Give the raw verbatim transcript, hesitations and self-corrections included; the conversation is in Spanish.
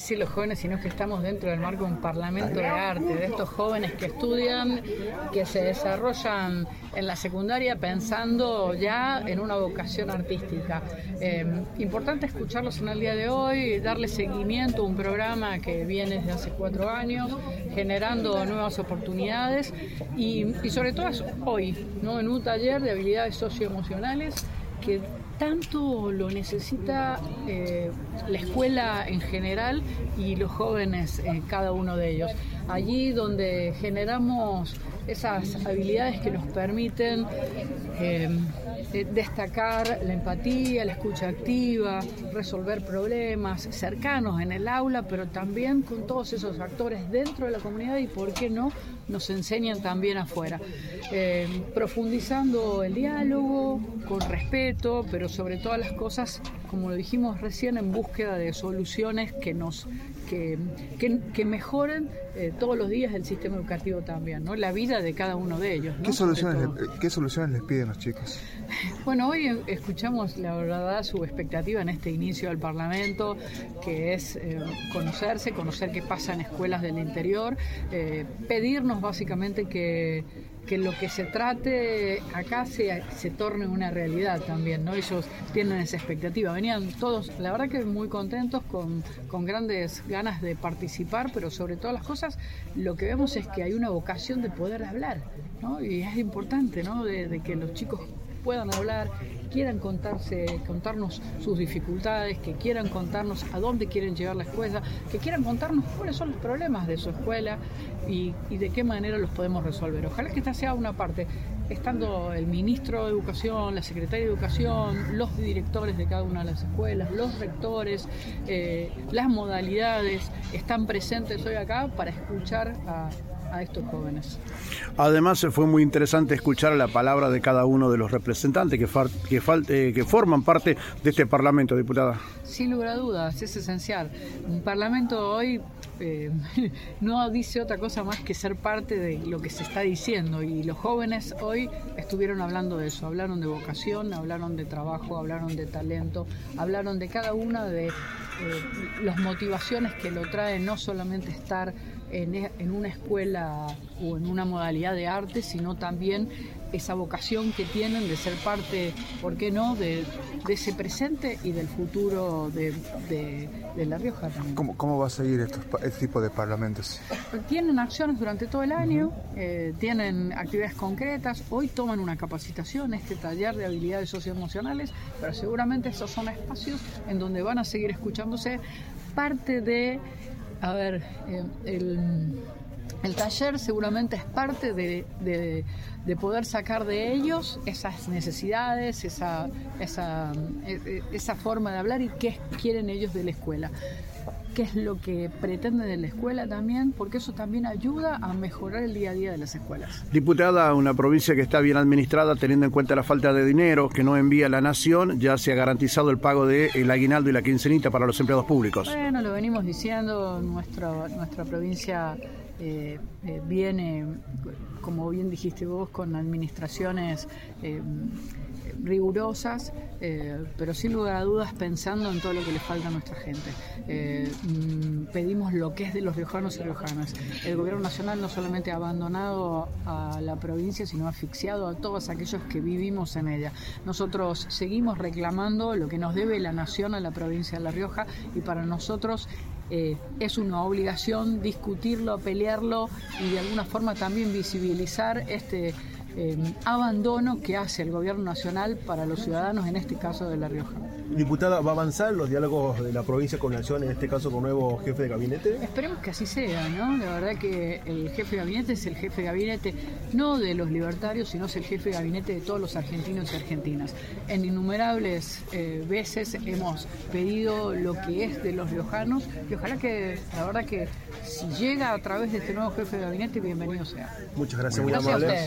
decir los jóvenes, sino que estamos dentro del marco de un parlamento de arte, de estos jóvenes que estudian, que se desarrollan en la secundaria pensando ya en una vocación artística. Eh, importante escucharlos en el día de hoy, darle seguimiento a un programa que viene desde hace cuatro años, generando nuevas oportunidades y, y sobre todo hoy, ¿no? En un taller de habilidades socioemocionales que tanto lo necesita eh, la escuela en general y los jóvenes, eh, cada uno de ellos. Allí donde generamos esas habilidades que nos permiten eh, destacar la empatía, la escucha activa, resolver problemas cercanos en el aula, pero también con todos esos actores dentro de la comunidad y, por qué no, nos enseñan también afuera. Eh, profundizando el diálogo, con respeto, pero sobre todas las cosas, como lo dijimos recién, en búsqueda de soluciones que nos que, que, que mejoren eh, todos los días el sistema educativo también, ¿no? La vida de cada uno de ellos, ¿no? ¿Qué soluciones, le, ¿Qué soluciones les piden los chicos? Bueno, hoy escuchamos la verdad su expectativa en este inicio del Parlamento, que es eh, conocerse, conocer qué pasa en escuelas del interior, eh, pedirnos básicamente que que lo que se trate acá se, se torne una realidad también, ¿no? Ellos tienen esa expectativa. Venían todos, la verdad que muy contentos, con, con grandes ganas de participar, pero sobre todas las cosas lo que vemos es que hay una vocación de poder hablar, ¿no? Y es importante, ¿no? De, de que los chicos puedan hablar, quieran contarse, contarnos sus dificultades, que quieran contarnos a dónde quieren llevar la escuela, que quieran contarnos cuáles son los problemas de su escuela y, y de qué manera los podemos resolver. Ojalá que esta sea una parte, estando el ministro de Educación, la secretaria de Educación, los directores de cada una de las escuelas, los rectores, eh, las modalidades, están presentes hoy acá para escuchar a a estos jóvenes. Además fue muy interesante escuchar la palabra de cada uno de los representantes que, far, que, falte, que forman parte de este Parlamento, diputada. Sin lugar a dudas, es esencial. Un Parlamento hoy eh, no dice otra cosa más que ser parte de lo que se está diciendo, y los jóvenes hoy estuvieron hablando de eso, hablaron de vocación, hablaron de trabajo, hablaron de talento, hablaron de cada una de eh, las motivaciones que lo trae no solamente estar En, en una escuela o en una modalidad de arte, sino también esa vocación que tienen de ser parte, ¿por qué no?, de, de ese presente y del futuro de, de, de La Rioja también. ¿Cómo, cómo va a seguir estos, este tipo de parlamentos? Tienen acciones durante todo el año, uh-huh. eh, tienen actividades concretas, hoy toman una capacitación, este taller de habilidades socioemocionales, pero seguramente esos son espacios en donde van a seguir escuchándose parte de... A ver, eh, el, el taller seguramente es parte de, de, de poder sacar de ellos esas necesidades, esa, esa, esa forma de hablar y qué quieren ellos de la escuela. Qué es lo que pretenden de la escuela también, porque eso también ayuda a mejorar el día a día de las escuelas. Diputada, una provincia que está bien administrada, teniendo en cuenta la falta de dinero que no envía la Nación, ya se ha garantizado el pago del aguinaldo y la quincenita para los empleados públicos. Bueno, lo venimos diciendo, nuestra, nuestra provincia eh, eh, viene, como bien dijiste vos, con administraciones eh, rigurosas, eh, pero sin lugar a dudas pensando en todo lo que le falta a nuestra gente. Eh, mm, pedimos lo que es de los riojanos y riojanas. El gobierno nacional no solamente ha abandonado a la provincia, sino ha asfixiado a todos aquellos que vivimos en ella. Nosotros seguimos reclamando lo que nos debe la nación a la provincia de La Rioja, y para nosotros eh, es una obligación discutirlo, pelearlo y de alguna forma también visibilizar este Eh, abandono que hace el gobierno nacional para los ciudadanos, en este caso de La Rioja. Diputada, ¿va a avanzar los diálogos de la provincia con Nación, en este caso con nuevo jefe de gabinete? Esperemos que así sea, ¿no? La verdad que el jefe de gabinete es el jefe de gabinete no de los libertarios, sino es el jefe de gabinete de todos los argentinos y argentinas. En innumerables eh, veces hemos pedido lo que es de los riojanos, y ojalá que, la verdad que si llega a través de este nuevo jefe de gabinete, bienvenido sea. Muchas gracias, muy gracias amable.